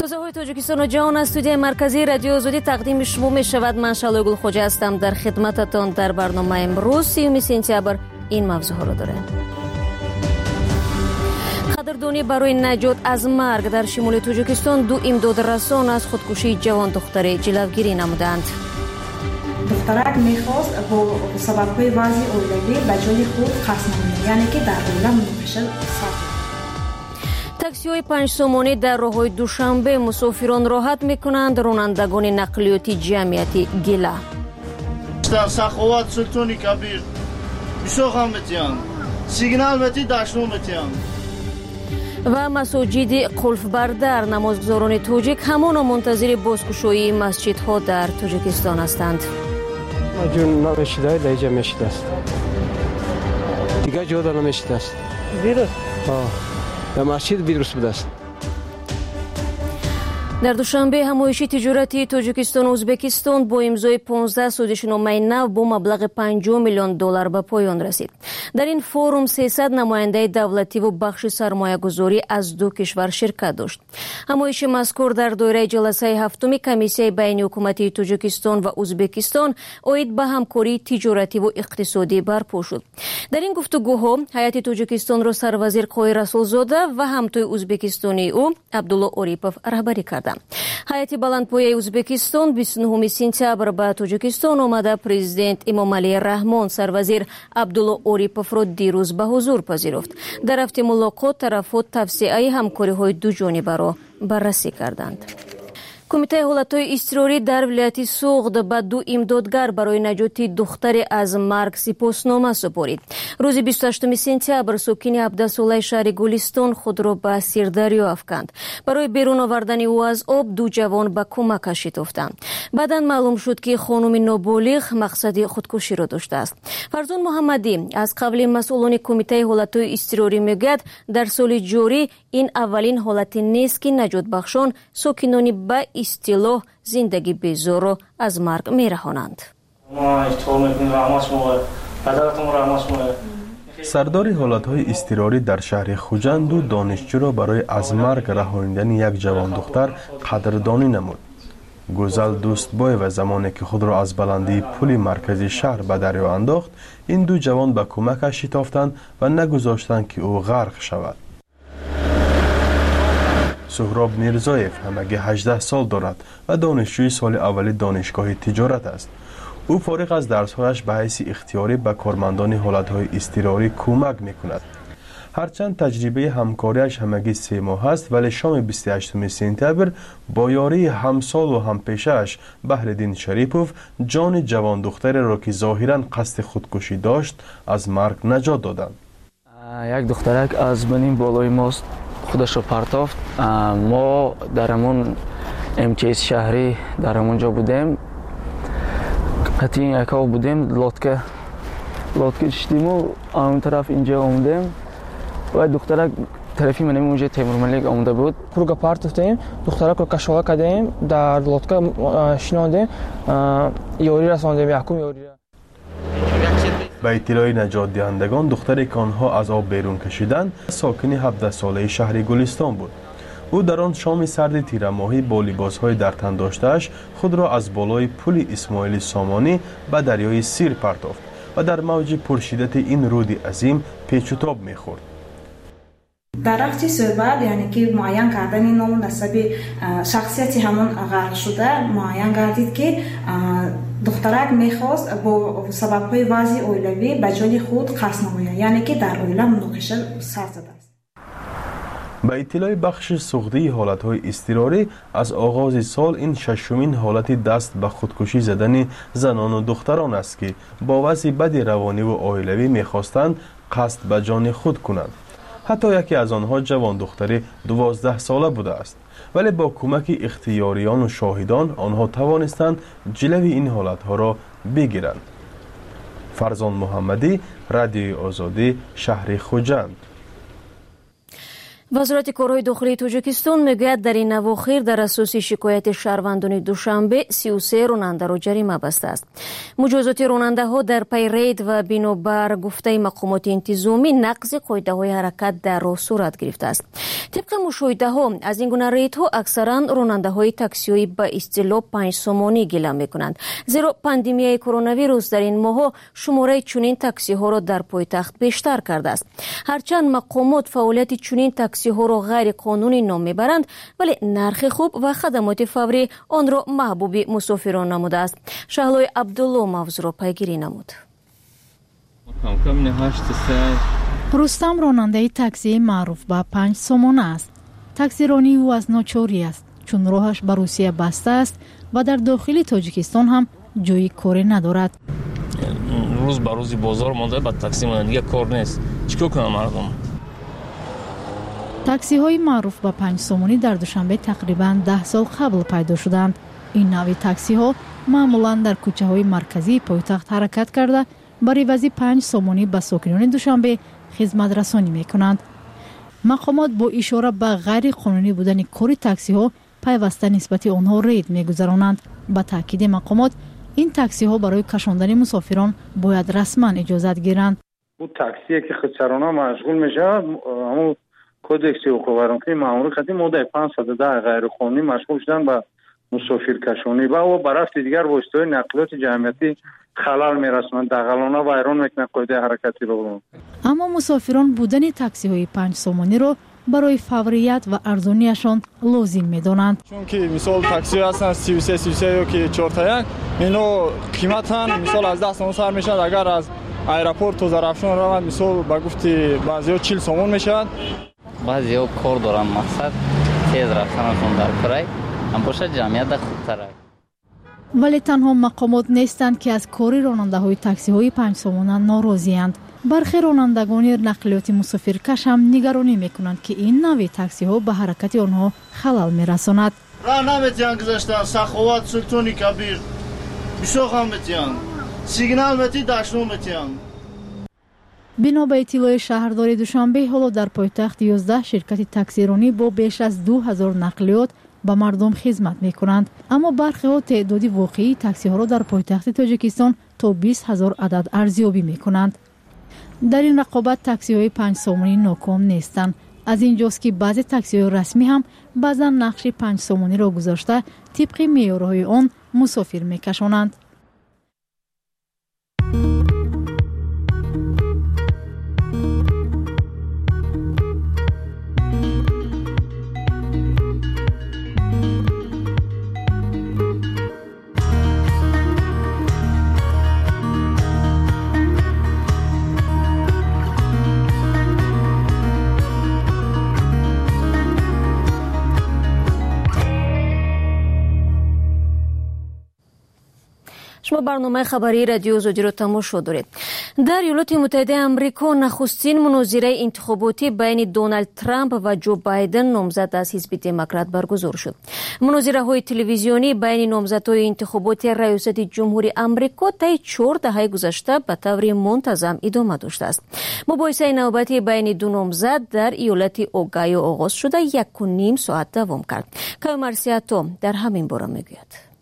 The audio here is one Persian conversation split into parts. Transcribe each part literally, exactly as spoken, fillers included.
روزهای تاجیکستان و جهان از استودیوی مرکزی رادیو آزادی تقدیم شما می شود. من شعله گلخوجه هستم. در خدمتتان در برنامه امروز سیوم سپتامبر این موضوع ها را داریم. قدردانی برای نجات از مرگ در شمال تاجیکستان دو امدادرسان از خودکشی جوان دختر جلوگیری نمودند. دخترک میخواست با سببهای وضع اولوی به جای خود قصد نمونه، یعنی که در دوله مناقشه سر. تاکسی های پنج سومانی در راههای دوشنبه مسافران راحت میکنند. رانندگان نقلیاتی جمعیتی گله. در سخاوت سلطانی کبیر بسیار همتیان سیگنال بتی داشتون بتیان و مساجد قلف بر در نمازگزاران تاجیک همان منتظر بازگشایی مسجدها در تاجیکستان هستند. جون نمیشده در اینجا میشده است. دیگه جا در نمیشده است. ویروس؟ آه. در مسجد ویروس بوده است. در دوشنبه همایش تجارتی تاجیکستان و ازبکستان با امضای پانزده سازشنامه نو با مبلغ پنجاه میلیون دلار به پایان رسید. در این فورم سیصد نماینده دولتی و بخش سرمایه گذاری از دو کشور شرکت داشت. همایش مذکور در دایره جلسه هفتم کمیسیه بین حکومتی تاجیکستان و ازبکستان اید به همکاری تجارتی و اقتصادی برپا شد. در این گفتگوها هیئت تاجیکستان را سروزیر قای رسولزاده و همتای ازبکستانی او عبدالله اوریپوف رهبری کردند. هیئت بلندپایه ازبکستان بیست و نهم سپتامبر به تاجیکستان آمده. پرزیدنت امامعلی رحمان سروزیر عبدالله اوریپوف را دیروز به حضور پذیرفت. در هفته ملاقات طرفان توسعه همکاری‌های دو جانبه را بررسی کردند. کمیته حالتهای اضطراری در ولایت سوغد به دو امدادگر برای نجات دختر از مرگ سپاسنامه سپارید. روز بیست و هشتم سپتامبر ساکن هفده ساله شهر گلستان خود را به سیردریا افکند. برای بیرون آوردن او از آب دو جوان به کمکش شتافتند. بعدا معلوم شد که خانم نابالغ مقصد خودکشی را داشته است. فرزان محمدی از قبل مسئولان کمیته حالتهای اضطراری میگوید در سال جاری این اولین حالت نیست که نجات بخشان ساکنانی به اصطلاح زندگی بیزار را از مرگ میرهانند. سردار حالتهای اضطراری در شهر خوجند دو دانشجو را برای از مرگ رهانیدن یک جوان دختر قدردانی نمود. گزل دوستبای و زمانی که خود را از بلندی پل مرکزی شهر به دریا انداخت، این دو جوان به کمکش شتافتند و نگذاشتند که او غرق شود. سهراب میرزایف همگی هجده سال دارد و دانشجوی سال اولی دانشگاه تجارت است. او فارغ از درسهایش به حیث اختیاری به کارمندان حالتهای اضطراری کمک میکند. هرچند تجربه همکاریش همگی سه ماه است، ولی شام بیست و هشتم سپتامبر با یاری همسال و همپیشه‌اش بهرالدین شریپوف جان جوان دختر را که ظاهراً قصد خودکشی داشت از مرگ نجات دادند. یک دخترک از بنین بالای ماست خودش رو پرتافت. ما در همون امچیز شهری در همونجا بودیم، قطعی یکاو بودیم، لاتکه لاتکه شدیم و اون طرف اینجا آمدیم و دخترک طرفی من اونجا تیمور ملک آمده بود. کروگا پرتافتیم، دخترک رو کشاله کردیم، در لاتکه شناندیم، یاری رساندیم، یکم یاری. به اطلاع نجات دهندگان دختری که آنها از آب بیرون کشیدند ساکن هفده ساله شهر گلستان بود. او در آن شام سرد تیر ماهی با لباسهای در تن داشته‌اش خود را از بالای پل اسماعیل سامانی به دریای سیر پرتافت و در موج پرشدت این رود عظیم پیچ و تاب می‌خورد. در وقتی صحبت یعنی که معین کردن این نام نسبی شخصیتی همون غرق شده معین گردید که دخترک میخواست با سببهای وضع اولوی به جای خود قصد نمونه، یعنی که در اوله مناقشه سر زده است. به اطلاع بخش سوغدی حالتهای اضطراری از آغاز سال این ششمین حالت دست به خودکشی زدن زنان و دختران است که با وضع بد روانی و عائلوی میخواستند قصد به جان خود کنند. حتی یکی از آنها جوان دختر دوازده ساله بوده است، ولی با کمک اختیاریان و شاهدان آنها توانستند جلوی این حالتها را بگیرند. فرزان محمدی، رادیو آزادی، شهر خوجند. وزارت کارهای داخلی تاجیکستان میگوید در این اواخر در اساس شکایت شهروندان دوشنبه سی و سه راننده را جریمه بسته است. مجازات راننده ها در پی رید و بنابر گفته مقامات انتظامی نقض قاعده های حرکت در راه صورت گرفته است. طبق مشاهده ها از این گونه رید ها اکثرا راننده های تاکسی به اصطلاح پنج سامانی گله می کنند، زیرا پاندمی کرونا ویروس در این ماه شماره چنین تاکسی ها را در پایتخت بیشتر کرده است. هرچند مقامات فعالیت چنین تاکسی ها را غیر قانونی نام میبرند، ولی نرخ خوب و خدمات فوری آن را محبوب مسافران نموده است. شهلای عبدالله موضوع را پیگیری نمود. رستم راننده تاکسی معروف به پنج سامانه است. تاکسی رانی او از ناچاری است چون راهش به روسیه بسته است و در داخل تاجیکستان هم جای کاری ندارد. روز به روزی بازار مونده با تاکسی مونده دیگه کار نیست. چیکار کنم مردم؟ تاکسی های معروف به پنج سامانی در دوشنبه تقریباً ده سال قبل پیدا شدند. این نوع تاکسی ها معمولاً در کوچه های مرکزی پایتخت حرکت کرده بر عوض پنج سامانی به ساکنان دوشنبه خدمت رسانی می کنند. مقامات با اشاره به غیر قانونی بودن کار تاکسی ها پیوسته نسبت آنها رید می گذرانند. با تاکید مقامات این تاکسی ها برای کشاندن مسافران باید رسما اجازت گیرند. اون تاکسی که خودسرانه مشغول میشه همون کودکس حقوق رانندگی معمولی قدیم ماده پانصد و ده غیر قانونی مشغول شدن به مسافر کشانی و او برافت دیگر واسطه نقلیات جمعیتی خلل میرسونند، دغلانه ویران میکنند قاعده حرکتی رو. اما مسافران بودن تاکسی های پنج سامانی رو برای فوریت و ارزانیشان لازم میدونند. چون که مثال تاکسی هستن سی و سه سی و سه که چهار تا یک اینو قیمتن مثال از ده سوم سر میشد، اگر از ایرپورت تو زرافشان روند مثال با گفتی بعضیا چهل سوم میشد. بعضیا کار دارن مقصد تیز رفتنشون در کرای هم باشه جمعیت خوبتره. ولی تنها مقامات نیستند که از کاری راننده های تاکسی های پنج سامانه ناراضی اند. برخی رانندگان نقلیات مسافرکش هم نگرانی میکنند که این نوع تاکسی ها به حرکت آنها خلل میرساند. راه نمیتونن گذاشتن سخاوت سلطانی کبیر بسیار هم میتونن سیگنال میتی داشتون میتونن. بنا به اطلاع شهرداری دوشنبه حالا در پایتخت یازده شرکت تاکسی رانی با بیش از دو هزار نقلیات به مردم خدمت میکنند، اما برخی ها تعدادی واقعی تاکسی ها را در پایتخت تاجیکستان تا بیست هزار عدد ارزیابی میکنند. در این رقابت تاکسی های پنج سامانی ناکام نیستند. از اینجاست که بعضی تاکسی های رسمی هم بعضا نقش پنج سامانی را گذاشته طبق معیارهای آن مسافر میکشانند. شما برنامه خبری رادیو زودی رو تماشا دارید. در ایالات متحده آمریکا نخستین مناظره انتخاباتی بین دونالد ترامپ و جو بایدن نامزد از حزب دموکرات برگزار شد. مناظره های تلویزیونی بین نامزدهای انتخاباتی ریاست جمهوری آمریکا طی چهار دهه گذشته به طور منتظم ادامه داشته است. مباحثه نوبتی بین دو نامزد در ایالت اوگایو آغاز شده یک و نیم ساعت دوام کرد. کایو مارسیاتو در همین باره میگوید.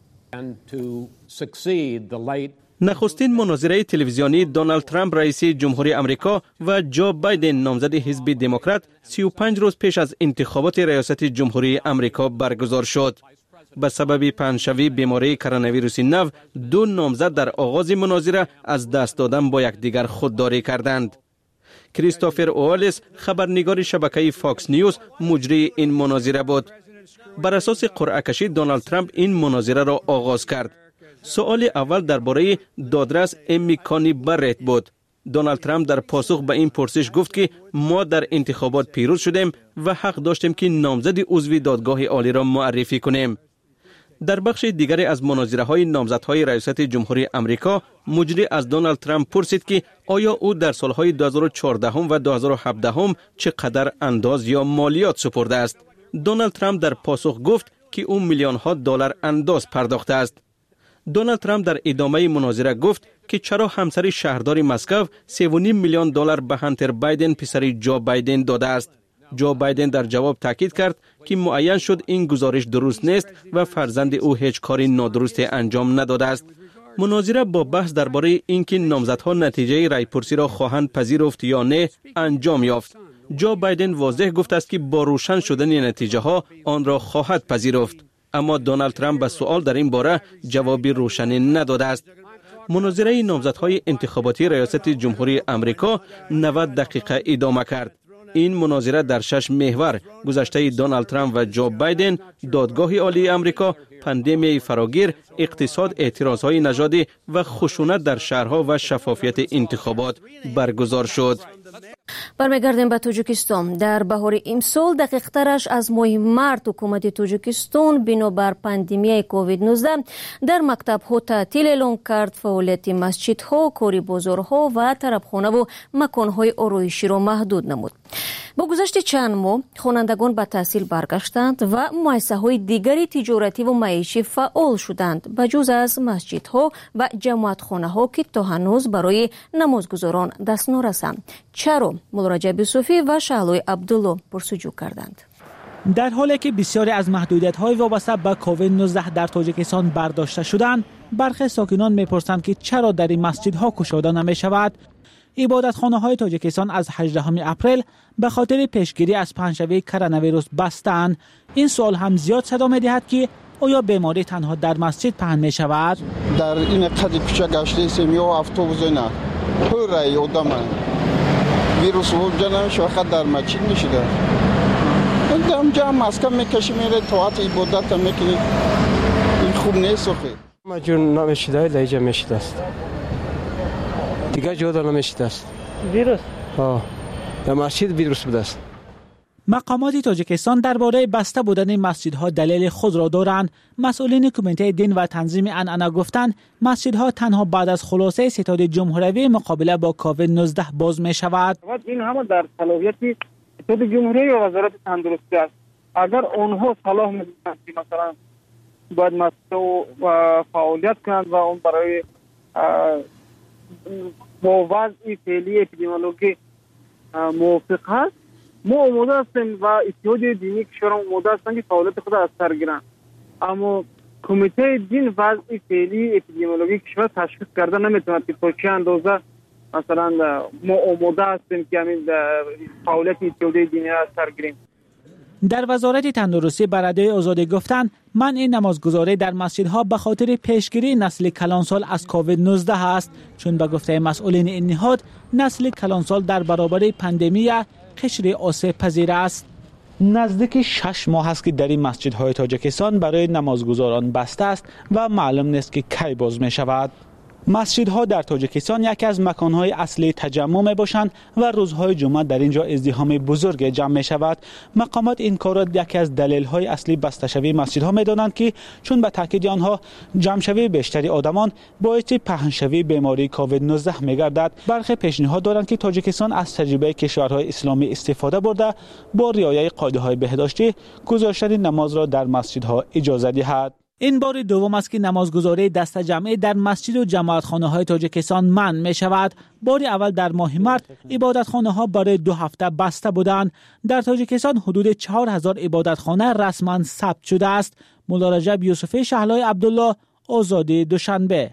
نخستین مناظره تلویزیونی دونالد ترامپ رئیس جمهوری آمریکا و جو بایدن نامزد حزب دموکرات سی و پنج روز پیش از انتخابات ریاست جمهوری آمریکا برگزار شد. به سبب پنه‌شوی بیماری کرونا ویروس نو دو نامزد در آغاز مناظره از دست دادن با یکدیگر خودداری کردند. کریستوفر اوالیس خبرنگار شبکه فاکس نیوز مجری این مناظره بود. بر اساس قرعه کشی دونالد ترامپ این مناظره را آغاز کرد. سوال اول درباره دادرس امی کانی برت بود. دونالد ترامپ در پاسخ به این پرسش گفت که ما در انتخابات پیروز شدیم و حق داشتیم که نامزد عضو دادگاه عالی را معرفی کنیم. در بخش دیگری از مناظره های نامزدهای ریاست جمهوری آمریکا مجری از دونالد ترامپ پرسید که آیا او در سالهای دو هزار و چهارده و دو هزار و هفده چقدر انداز یا مالیات سپرده است. دونالد ترامپ در پاسخ گفت که او میلیون ها دلار انداز پرداخته است. دونالد ترامپ در ادامه مناظره گفت که چرا همسر شهردار مسکو سه و نیم میلیون دلار به هانتر بایدن پسر جو بایدن داده است. جو بایدن در جواب تاکید کرد که معین شد این گزارش درست نیست و فرزند او هیچ کاری نادرست انجام نداده است. مناظره با بحث درباره اینکه نامزدها نتیجه رایپرسی را خواهند پذیرفت یا نه انجام یافت. جو بایدن واضح گفته است که با روشن شدن نتیجه ها آن را خواهد پذیرفت، اما دونالد ترامپ به سوال در این باره جوابی روشنی نداده است. مناظره نامزدهای انتخاباتی ریاست جمهوری آمریکا نود دقیقه ادامه کرد. این مناظره در شش محور گذشته دونالد ترامپ و جو بایدن، دادگاه عالی آمریکا، پاندمی فراگیر، اقتصاد، اعتراضهای نژادی و خشونت در شهرها و شفافیت انتخابات برگزار شد. برمیگردیم به تاجیکستان. در بهار امسال دقیق‌ترش از ماه مارس حکومت تاجیکستان بنابر پاندمی کووید نوزده در مکتب‌ها تعطیل اعلام کرد. فعالیت مسجدها، کاری بازارها و طربخانه و مکان‌های آرایشی را محدود نمود. با گذشت چند ماه خوانندگان به تحصیل برگشتند و مؤسسه‌های دیگری تجارتی و معیشی فعال شدند، بجز از مسجدها و جماعتخانه‌ها که تا هنوز برای نمازگزاران دست نرسند. چرا؟ مولارجب یوسفی و شهلوی عبدالله پرسجو کردند. در حالی که بسیاری از محدودیت‌های وابسته به کووید نوزده در تاجیکستان برداشته شدند، برخی ساکنان می‌پرسند که چرا در این مسجدها گشوده نمی‌شود. عبادتخانه‌های تاجیکستان از هجدهم اپریل به خاطر پیشگیری از پنجشنبه کرونا ویروس بستند. این سوال هم زیاد صدا می‌دهد که آیا بیماری تنها در مسجد پهن می‌شود؟ در این قضیه کوچه گشته سیمی و اتوبوس نه پر ای آدم ویروس وجود نمیشه، فقط در مسجد میشه. اون جمع مسکن میکشی میره توات عبادت میکنی، این خوب نیست. خیلی مجبور نمیشه در اینجا میشه است دیگه جدا نمیشه است ویروس. ها در مسجد ویروس بوده است. مقامات تاجیکستان درباره بسته بودن مسجدها دلیل خود را دارند. مسئولین کمیته دین و تنظیم عنعنه گفتند مسجدها تنها بعد از خلاصه ستاد جمهوری مقابله با کووید نوزده باز می شود. این همه در صلاحیت ستاد جمهوری و وزارت تندرستی است. اگر آنها صلاح می‌دونند که مثلا باید مسجد و فعالیت کنند و اون برای با وضع فعلی اپیدمیولوژی موافق هست، ما آماده هستیم و اتحاد دینی کشورها آماده هستند که فعالیت خود از سر گیرند. اما کمیته دین وضع فعلی اپیدمیولوژی کشور تشخیص کرده نمیتواند که تا چه اندازه مثلا ما آماده هستیم که همین فعالیت اتحاد دینی را از سر گیریم. در وزارت تندرستی بر رادیوی آزادی گفتند منع نمازگزاری در مسجدها به خاطر پیشگیری نسل کلانسال از کووید نوزده است، چون به گفته مسئولین این نهاد نسل کلانسال در برابر پاندمی قشر آسیب پذیر است. نزدیک شش ماه است که در این مسجدهای تاجیکستان برای نمازگزاران بسته است و معلوم نیست که کی باز می شود. مسجدها در تاجیکستان یکی از مکانهای اصلی تجمع می باشند و روزهای جمعه در اینجا ازدحام بزرگ جمع می شود. مقامات این کار را یکی از دلایل اصلی بسته شوی مسجدها می دانند که چون به تاکید آنها جمع شوی بیشتری آدمان باعث پهن شوی بیماری کووید نوزده می گردد. برخی پیشنهاد دارند که تاجیکستان از تجربه کشورهای اسلامی استفاده برده با رعایت قاعده‌های بهداشتی گذاشتن نماز را در مسجدها اجازه دهد. این بار دوم است که نمازگزاری دست جمعی در مسجد و جماعتخانه‌های تاجیکستان منع می شود. بار اول در ماه مارس عبادتخانه‌ها برای دو هفته بسته بودند. در تاجیکستان حدود چهار هزار عبادتخانه رسما ثبت شده است. مولارجب یوسفی، شهلای عبدالله، آزادی دوشنبه.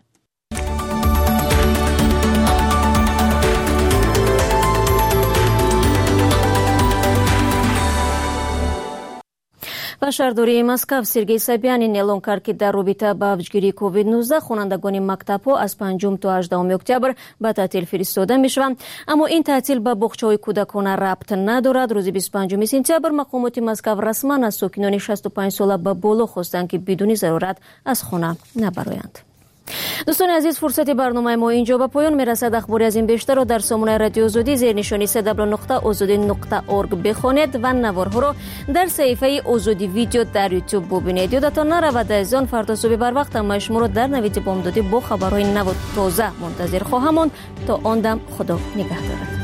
و شهرداری مسکو سرگئی سابیانین اعلام کرد که در رابطه با افزایش کووید نوزده خوانندگان مکتب‌ها از پنجم تا هجدهم اکتبر به تعطیل فرستاده میشوند، اما این تعطیل به باغچه‌های کودکان ربط ندارد. روز بیست و پنجم سپتامبر مقامات مسکو رسما از ساکنان شصت و پنج ساله به بالا خواستند که بدون ضرورت از خانه نبرایند. دوستان عزیز، فرصت برنامه ما اینجا به پایان میرسد. اخباری از این بیشتر را در سامانه رادیو آزادی زیر نشانی دبلیو نقطه آزادی نقطه اورگ بخوانید و نوارها را در صفحه آزادی ویدیو در یوتیوب ببینید. یادتان نرود از آن فردا صبح بر وقت ما شما را در نوید بامدادی با خبرهای نو و تازه منتظر خواهم ماند. تا آن دم خدا نگهدارد.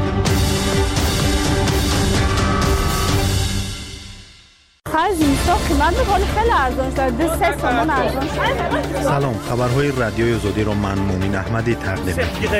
خارج من میگم خیلی ارزان شده، سه تومن ارزان شده. سلام، خبرهای رادیوی آزادی رو من مومین احمدی تقدیم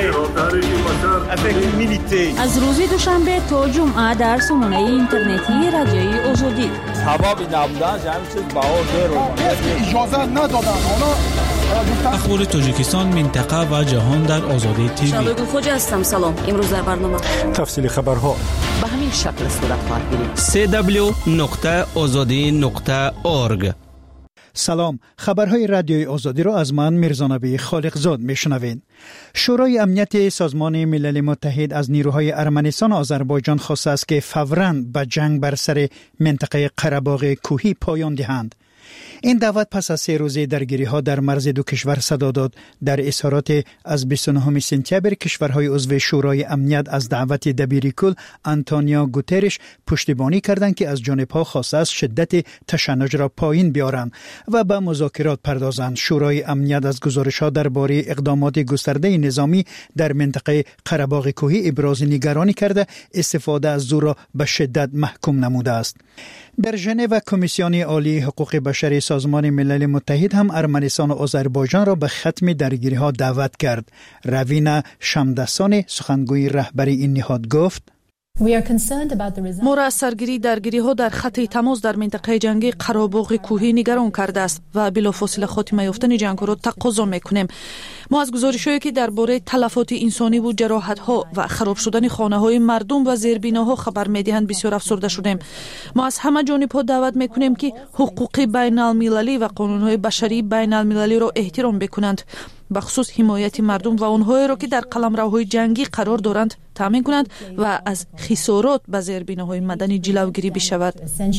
می‌کنم. از روز دوشنبه تا جمعه در سامانه اینترنتی رادیوی آزادی. حبابی نبودن جمع چیز باور داره. اجازه ندادن اونا. اخبار تاجیکستان، منطقه و جهان در آزادی تیوی. شبگون خوجا هستم. سلام. امروز در برنامه تفصیل خبرها به همین شکل صورت خواهد گرفت. سی دبلیو نقطه آزادی نقطه اورگ. سلام، خبرهای رادیوی آزادی را از من میرزانبی خالقزاد میشنوین. شورای امنیت سازمان ملل متحد از نیروهای ارمنستان و آذربایجان خواسته است که فوراً به جنگ بر سر منطقه قره‌باغ کوهی پایان دهند. این دعوت پس از سه روزه درگیری‌ها در مرز دو کشور صدا داد. در اظهارات از بیست و نهم سپتامبر کشورهای عضو شورای امنیت از دعوت دبیر کل آنتونیو گوترش پشتیبانی کردند که از جانب‌ها خواسته است شدت تشنج را پایین بیارند و به مذاکرات پردازند. شورای امنیت از گزارش‌ها درباره اقدامات گسترده نظامی در منطقه قره‌باغ کوهی ابراز نگرانی کرده استفاده از زور را به شدت محکوم نموده است. در ژنو کمیسیون عالی حقوق بشر سازمان ملل متحد هم ارمنستان و آذربایجان را به ختم درگیری‌ها دعوت کرد. روینا شمدسان سخنگوی رهبری این نهاد گفت: ما را از سرگیری درگیری‌ها در خط تماس در منطقه جنگی قره‌باغ کوهی نگران کرده است و بلافاصله خاتمه یافتن جنگ را تقاضا می‌کنیم. ما از گزارش‌هایی که درباره تلفات انسانی و جراحت‌ها و خراب شدن خانه‌های مردم و زیربناها خبر می‌دهند بسیار افسرده شدیم. ما از همه جانب‌ها دعوت می‌کنیم که حقوق بین‌المللی و قانون‌های بشری بین‌المللی را احترام بکنند، بخصوص حمایت مردم و آنهایی را که در قلمروهای جنگی قرار دارند تامین کنند و از خسارات به زیربناهای مدنی جلوگیری بشود.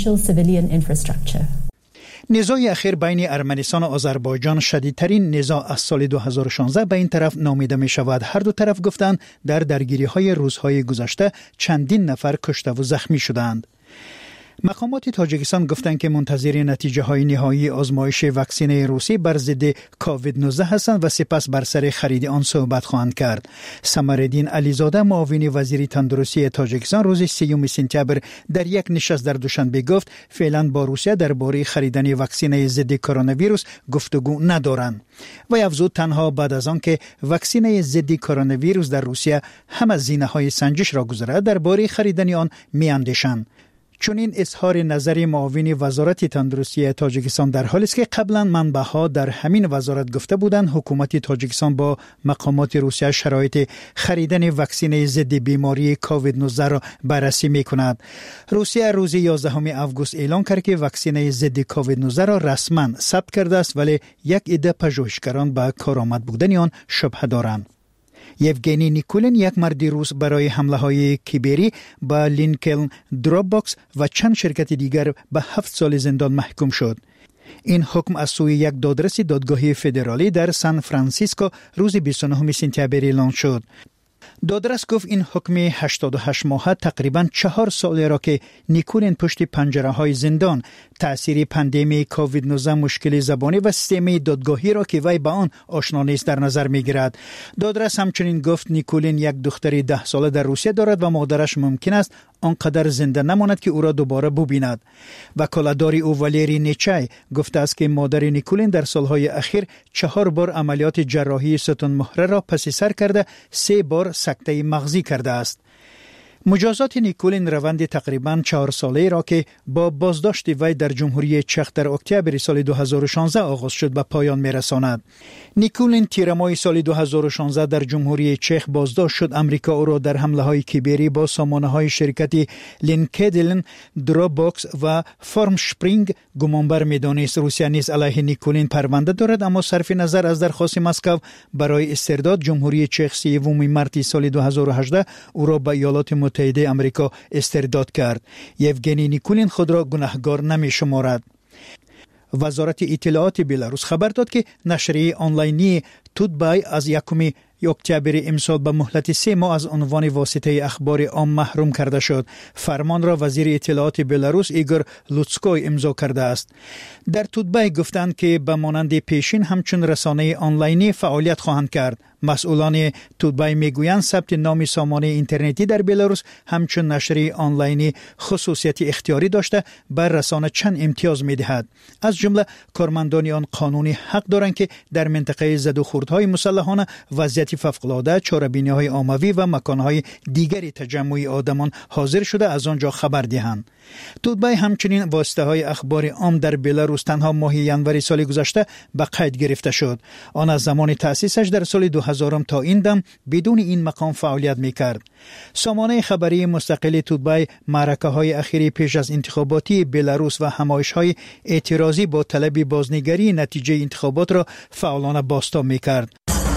نزاع اخیر بین ارمنستان و آذربایجان شدیدترین نزاع از سال دو هزار و شانزده به این طرف نامیده می شود. هر دو طرف گفتند در درگیری‌های روزهای گذشته چندین نفر کشته و زخمی شدند. مقامات تاجیکستان گفتند که منتظر نتیجه های نهایی آزمایش واکسن روسی بر ضد کووید نوزده هستند و سپس بر سر خرید آن صحبت خواهند کرد. سمرالدین علیزاده معاون وزیر تندرستی تاجیکستان روز سیوم سپتامبر در یک نشست در دوشنبه گفت فعلا با روسیه درباره خریدن واکسن ضد کرونا ویروس گفتگو ندارند. و افزود تنها بعد از آن که واکسن ضد کرونا ویروس در روسیه هم از زینه‌های سنجش را گذرد درباره خریدن آن می‌اندیشند. چون این اظهار نظر معاون وزارت تندرستی تاجیکستان در حالی است که قبلا منبع‌ها در همین وزارت گفته بودند حکومت تاجیکستان با مقامات روسیه شرایط خریدن واکسن ضد بیماری کووید نوزده را بررسی می‌کند. روسیه روز یازدهم آگوست اعلام کرد که واکسن ضد کووید نوزده را رسما ثبت کرده است، ولی یک عده پژوهشگران به کارآمد بودن آن شبهه دارند. یوگنی نیکولین یک مرد روس برای حمله های کیبری با لینکلن دراپ باکس و چند شرکت دیگر به هفت سال زندان محکوم شد. این حکم از سوی یک دادرس دادگاهی فدرالی در سان فرانسیسکو روز بیست و نهم سپتامبر اعلام شد. دادرس گفت این حکم هشتاد و هشت ماهه تقریباً چهار سال را که نیکولین پشت پنجره های زندان تأثیر پاندمی کووید نوزده مشکل زبانی و سیستم دادگاهی را که وی با آن آشنا نیست در نظر میگیرد. دادرس همچنین گفت نیکولین یک دختر ده ساله در روسیه دارد و مادرش ممکن است آنقدر زنده نماند که او را دوباره ببیند. وکالتدار او والری نیچای گفته است که مادر نیکولین در سالهای اخیر چهار بار عملیات جراحی ستون مهره را پس سر کرده، سه بار سکته مغزی کرده است. مجازات نیکولین روند تقریباً چهار ساله را که با بازداشت وی در جمهوری چخ در اکتبر سال دو هزار و شانزده آغاز شد به پایان میرساند. نیکولین تیر ماه سال دو هزار و شانزده در جمهوری چخ بازداشت شد. امریکا او را در حمله های کیبری با سامانه های شرکت لینکدین، دراپ باکس و فارم شپرینگ گمانبر میدانست. روسیه نیز علیه نیکولین پرونده دارد، اما صرف نظر از درخواست مسکو برای استرداد جمهوری چخ سوم مارس سال دو هزار و هجده او را به ایالات متحده آمریکا استرداد کرد. یوگنی نیکولین خود را گناهکار نمی شمارد. وزارت اطلاعات بلاروس خبر داد که نشریه آنلاینی تودبای از یکم اکتبر امسال به مهلت سه ماه از عنوان واسطه اخبار عام محروم کرده شد. فرمان را وزیر اطلاعات بلاروس ایگور لوتسکوی امضا کرده است. در تودبای گفتند که به مانند پیشین همچون رسانه آنلاینی فعالیت خواهند کرد. مسئولان تودبای میگویند ثبت نام سامانه اینترنتی در بلاروس همچون نشریه آنلاینی خصوصیت اختیاری داشته بر رسانه چند امتیاز میدهد. از جمله کارمندان آن قانونی حق دارند که در منطقه زد و خوردهای مسلحانه، وضعیت فوق‌العاده، چاره‌بینی‌های عمومی و مکانهای دیگری تجمع آدمان حاضر شده از آنجا خبر دهند. تودبای همچنین واسطه‌های اخبار عام در بلاروس تنها ماه ینوری سال گذشته به قید گرفته شد. آن از زمان تأسیسش در سال دو هزار تا این دم بدون این مقام فعالیت می‌کرد. سامانه خبری مستقل تودبای معرکه‌های اخیری پیش از انتخاباتی بلاروس و همایش‌های اعتراضی با طلب بازنگری نتیجه انتخابات را فعالانه بازتاب می‌کرد.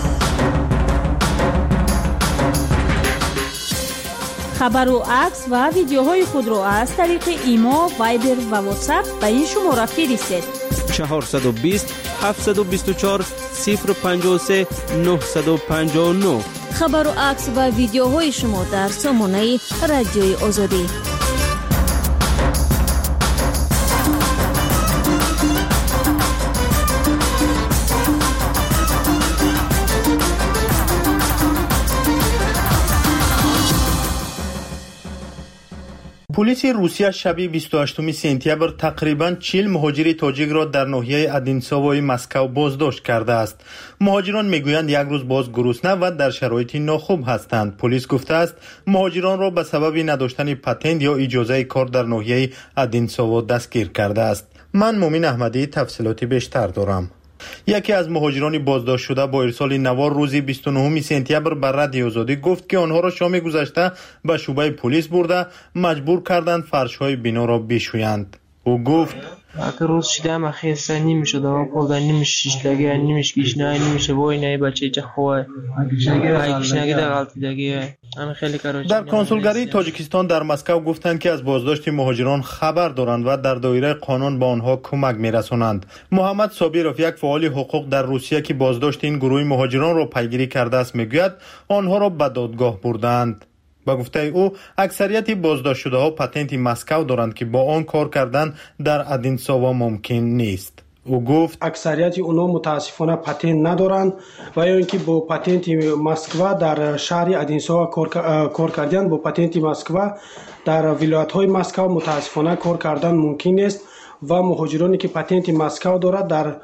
خبر و عکس و ویدیوهای خود را از طریق ایما، وایبر و واتساپ به این شماره فرستید: چهارصد و بیست هفتصد و بیست و چهار صفر پنجاه و سه نهصد و پنجاه و نه. خبر و عکس و ویدیوهای شما در سامانه رادیوی آزادی. پلیس روسیه شب بیست و هشتم سپتامبر تقریباً چهل مهاجر تاجیک را در ناحیه ادینسووی مسکو بازداشت کرده است. مهاجران میگویند یک روز باز گرسنه و در شرایط ناخوب هستند. پلیس گفته است مهاجران را به سبب نداشتن پتنت یا اجازه کار در ناحیه ادینسوو دستگیر کرده است. من مومن احمدی تفصیلات بیشتر دارم. یکی از مهاجران بازداشت شده با ارسال نوار روز بیست و نهم سپتامبر بر رادیو آزادی گفت که آنها را شام گذشته به شعبه پلیس برده مجبور کردند فرش‌های بنا را بشویند. او گفت اگر روز شدم خیسته نمیشه دارم پولدن نمیشه شیشلگه نمیشه گیشنه نمیشه وای نه بچه چه خواه گیشنگی در غلطیدگی همه خیلی کاراج. در کنسولگری تاجیکستان در مسکو گفتند که از بازداشت مهاجران خبر دارند و در دایره قانون با آنها کمک میرسانند. محمد صابرов یک فعال حقوق در روسیه که بازداشت این گروه مهاجران را پیگیری کرده است میگوید آنها را به دادگاه بردند. با گفته او اکثریت بازداشت شده ها پتنت مسکو دارند که با آن کار کردن در ادینسوو ممکن نیست. او گفت اکثریت اونها متاسفانه پتنت ندارند و یا اینکه با پتنت مسکو در شهر ادینسوو کار کردن با پتنت مسکو در ولایت های مسکو متاسفانه کار کردن ممکن نیست و مهاجرانی که پتنت مسکو دارد در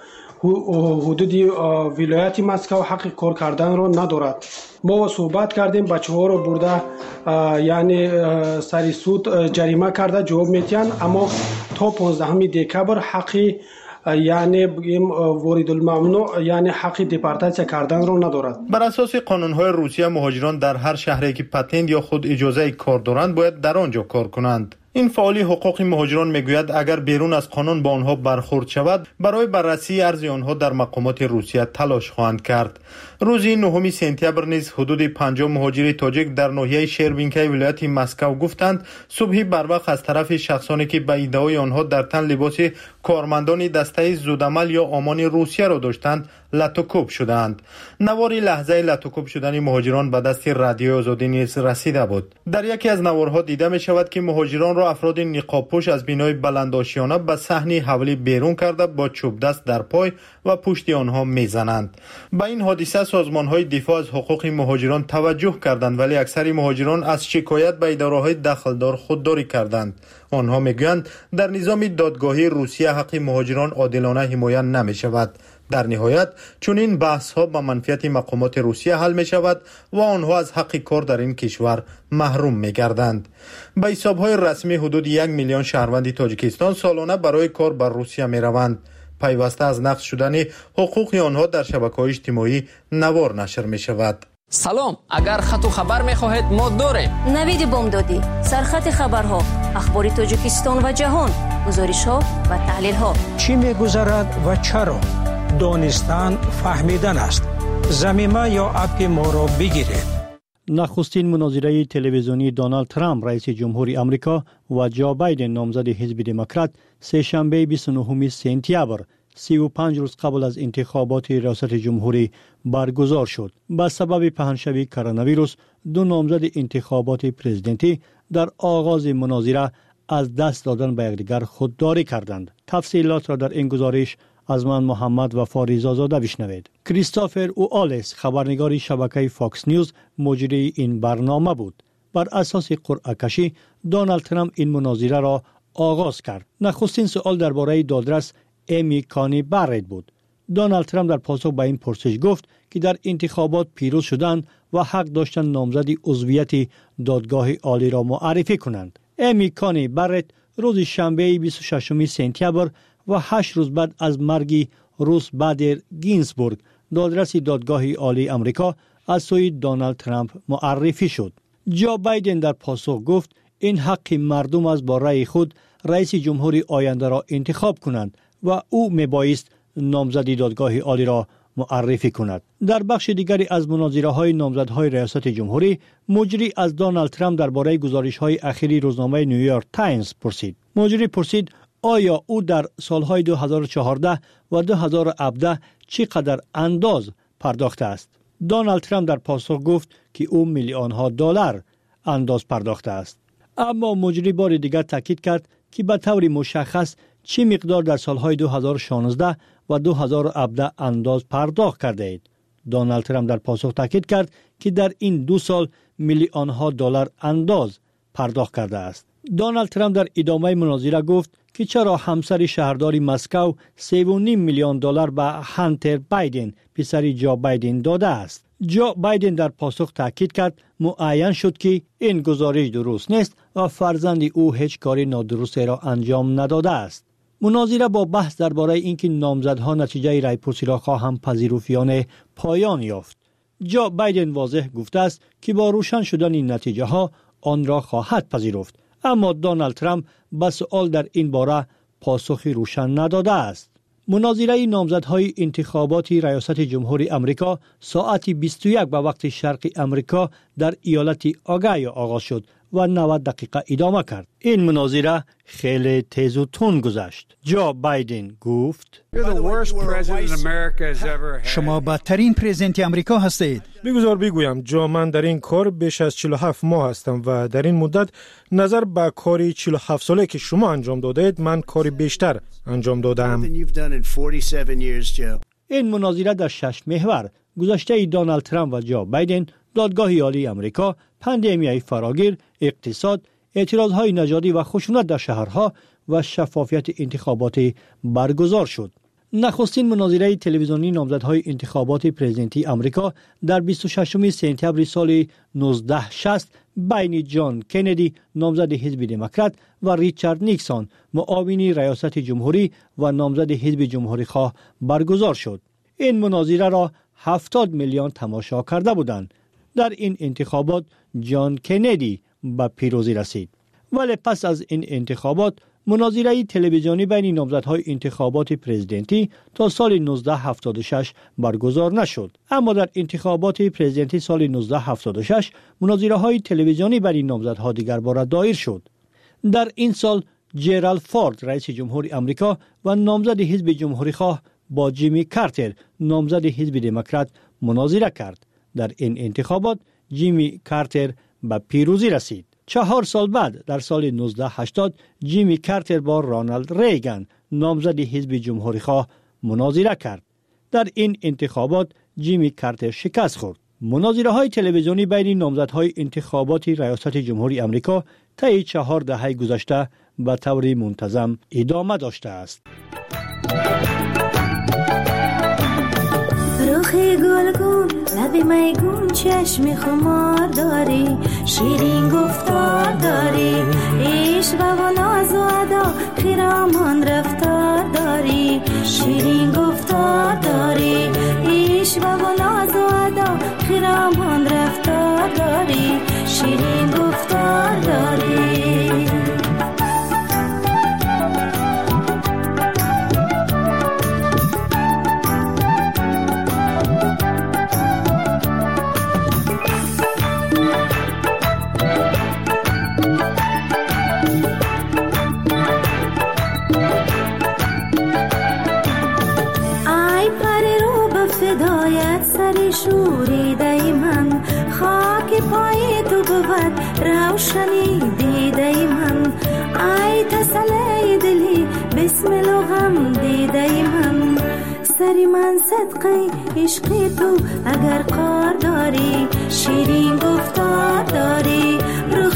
حدود ولایت مسکو حق کار کردن را ندارد. ما صحبت کردیم بچه ها رو برده یعنی سری سود جریمه کرده جواب میتین اما تا پانزدهم دکبر حقی یعنی بگیم وارد الممنوع یعنی حق دیپارتاسیا کردن رو ندارد. بر اساس قانون‌های روسیه مهاجران در هر شهری که پتنت یا خود اجازه کار دارند باید در آنجا کار کنند. این فعال حقوق مهاجران میگوید اگر بیرون از قانون با آنها برخورد شود برای بررسی ارزی آنها در مقامات روسیه تلاش خواهند کرد. روز نهم سپتامبر نیز حدود پنجاه مهاجر تاجیک در ناحیه شیربینکی ولایت مسکو گفتند صبح بر وقت از طرف شخصانی که به ادعای آنها در تن لباس کارمندان دسته زودعمل یا آمان روسیه را داشتند لاتوکوب شدند. نواری لحظه لاتوکوب شدن مهاجران به دست رادیو آزادی نیز رسیده بود. در یکی از نوارها دیده می شود که مهاجران را افراد نقاب پوش از بینای بلندآشیانه به صحنه حوالی بیرون کرده با چوب دست در پای و پشت آنها میزنند. به این حادثه سازمان‌های دفاع از حقوق مهاجران توجه کردند ولی اکثر مهاجران از شکایت به اداره‌های دخلدار خودداری کردند. آنها میگویند در نظام دادگاهی روسیه حق مهاجران عادلانه حمایت نمی‌شود. در نهایت چون این بحث ها به منفعت مقامات روسیه حل می شود و آنها از حق کار در این کشور محروم می گردند. به حساب های رسمی حدود یک میلیون شهروند تاجیکستان سالانه برای کار بر روسیه می روند. پیوسته از نقض شدن حقوق آنها در شبکه‌های اجتماعی نوار نشر می شود. سلام، اگر خط و خبر می خواهید ما داریم. نوید بامدادی، سرخط خبرها، اخبار تاجیکستان و جهان، گزارش ها و تحلیل ها. چی می گذرد و چرا؟ دانستن فهمیدن است. ضمیمه یا اپ ما را بگیرید. نخستین مناظره تلویزیونی دونالد ترامپ رئیس جمهوری آمریکا و جو بایدن نامزد حزب دموکرات سه شنبه بیست و نهم سپتامبر سی و پنج روز قبل از انتخابات ریاست جمهوری برگزار شد. به سبب پهنشوی کرونا ویروس دو نامزد انتخابات پرزیدنتی در آغاز مناظره از دست دادن به یکدیگر خودداری کردند. تفصیلات را در این گزارش از من محمد و فاریزا زاده بشنوید. کریستوفر اوآلس خبرنگار شبکه فاکس نیوز مجری این برنامه بود. بر اساس قرعه کشی دونالد ترامپ این مناظره را آغاز کرد. نخستین سوال درباره دادرس امی کانی بارد بود. دونالد ترامپ در پاسخ به این پرسش گفت که در انتخابات پیروز شدند و حق داشتند نامزد عضویت دادگاه عالی را معرفی کنند. امی کانی بارد روز شنبه بیست و ششم سپتامبر و هشت روز بعد از مرگ روس بادر گینزبورگ دادرس دادگاه عالی امریکا از سوی دونالد ترامپ معرفی شد. جو بایدن در پاسخ گفت این حق مردم است با رأی خود رئیس جمهوری آینده را انتخاب کنند و او میبایست نامزدی دادگاه عالی را معرفی کند. در بخش دیگری از مناظره های نامزدهای ریاست جمهوری مجری از دونالد ترامپ درباره گزارش های اخیری روزنامه نیویورک تایمز پرسید. مجری پرسید آیا او در سالهای دو هزار و چهارده و دو هزار و هفده چقدر انداز پرداخته است؟ دونالد ترامپ در پاسخ گفت که او میلیون ها دلار انداز پرداخته است. اما مجری بار دیگر تاکید کرد که به طور مشخص چه مقدار در سالهای دو هزار و شانزده و دو هزار و هفده انداز پرداخت کرده اید. دونالد ترامپ در پاسخ تاکید کرد که در این دو سال میلیون ها دلار انداز پرداخت کرده است. دونالد ترامپ در ادامه مناظره گفت که چرا همسر شهرداری مسکو سه و نیم میلیون دلار به هانتر بایدن پسر جو بایدن داده است. جو بایدن در پاسخ تاکید کرد معین شد که این گزارش درست نیست و فرزند او هیچ کاری نادرستی را انجام نداده است. مناظره با بحث درباره اینکه نامزدها نتیجه رای‌پرسی را خواهند پذیرفتیانه پایان یافت. جو بایدن واضح گفته است که با روشن شدن این نتیجه ها آن را خواهد پذیرفت. اما دونالد ترامپ به سؤال در این باره پاسخی روشن نداده است. مناظره نامزدهای انتخابات ریاست جمهوری امریکا ساعت بیست و یک به وقت شرق امریکا در ایالت اوهایو آغاز شد و نود دقیقه ادامه کرد. این مناظره خیلی تیز و تند گذشت. جو بایدن گفت شما بدترین پرزیدنت امریکا هستید. بگذار بگویم جو، من در این کار بیش از چهل و هفت ماه هستم و در این مدت نظر به کاری چهل و هفت ساله که شما انجام دادید من کاری بیشتر انجام دادم. این مناظره در شش محور گذشته دونالد ترامپ و جو بایدن، دادگاه عالی امریکا، پاندمیای فراگیر، اقتصاد، اعتراضهای نژادی و خشونت در شهرها و شفافیت انتخاباتی برگزار شد. نخستین مناظره تلویزیونی نامزدهای انتخابات پرزیدنتی امریکا در بیست و ششم سپتامبر سال نوزده شصت بین جان کندی نامزد حزب دموکرات و ریچارد نیکسون معاون ریاست جمهوری و نامزد حزب جمهوری خواه برگزار شد. این مناظره را هفتاد میلیون تماشا کرده بودند. در این انتخابات جان کندی به پیروزی رسید. ولی پس از این انتخابات مناظره تلویزیونی بین نامزدهای انتخابات پرزیدنتی تا سال نوزده هفتاد و شش برگزار نشد. اما در انتخابات پرزیدنتی سال نوزده هفتاد و شش مناظره های تلویزیونی بین نامزدها دیگر بار دایر شد. در این سال جرالد فورد رئیس جمهوری امریکا و نامزد حزب جمهوری خواه با جیمی کارتر نامزد حزب دموکرات مناظره کرد. در این انتخابات جیمی کارتر به پیروزی رسید. چهار سال بعد در سال نوزده هشتاد جیمی کارتر با رونالد ریگان نامزد حزب جمهوری خواه مناظره کرد. در این انتخابات جیمی کارتر شکست خورد. مناظره های تلویزیونی بین نامزدهای انتخابات ریاست جمهوری امریکا طی چهار دهه گذشته به طور منتظم ادامه داشته است. روخی گلگون لبی میگون چشم خمار داری شیرین گفتار داری عشق و ناز و ادا خیرامان رفتار داری شیرین گفتار داری عشق و ناز و ادا خیرامان رفتار داری شیرین گفتار داری. بود روشنی دیده من، ای تسلی دلی بسم لغم دیده من. سری من صدقه عشق تو اگر قار داری، شیرین گفتار داری،